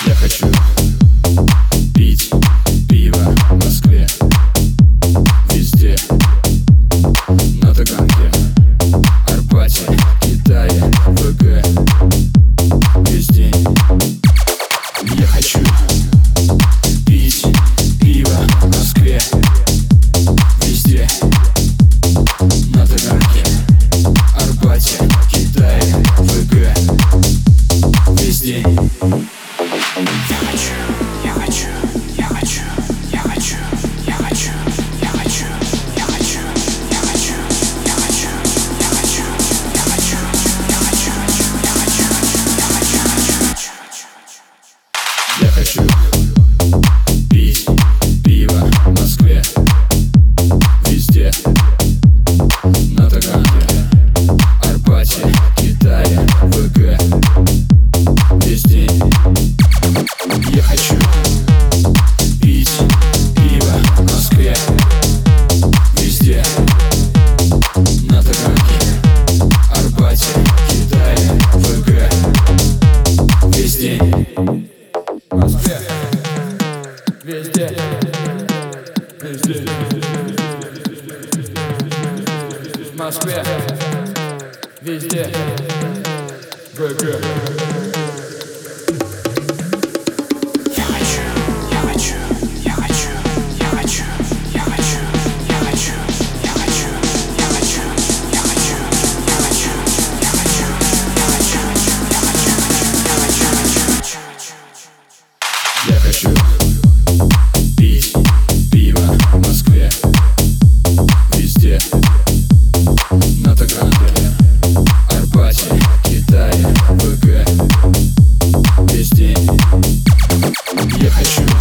Я хочу пить пиво в Москве, везде, на Таганке, Арбате, Китае, ВГ, весь день. Я хочу пить пиво в Москве, везде, на Таганке, Арбате, Китае, ВГ, весь день. Я хочу пить пиво в Москве, везде, на Таганке, Арбате, Китае, ВГ, весь день. Я хочу пить пиво в Москве, везде, на Таганке, Арбате, Китае, ВГ, весь день. В Москве, везде, везде. В Москве, везде, ВГ. Я хочу пить пиво в Москве, везде, на Таганке, Арбате, Китае, ВГ, весь день. Я хочу